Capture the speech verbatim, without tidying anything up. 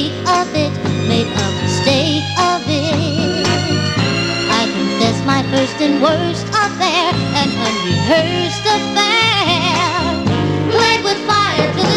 mistake of it, made a mistake of it. I confess my first and worst affair, an unrehearsed affair, played with fire to the